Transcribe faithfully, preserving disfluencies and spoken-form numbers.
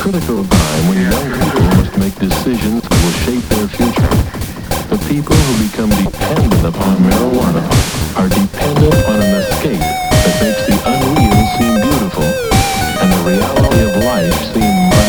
critical time when young people must make decisions that will shape their future. The people who become dependent upon marijuana are dependent on an escape that makes the unreal seem beautiful and the reality of life seem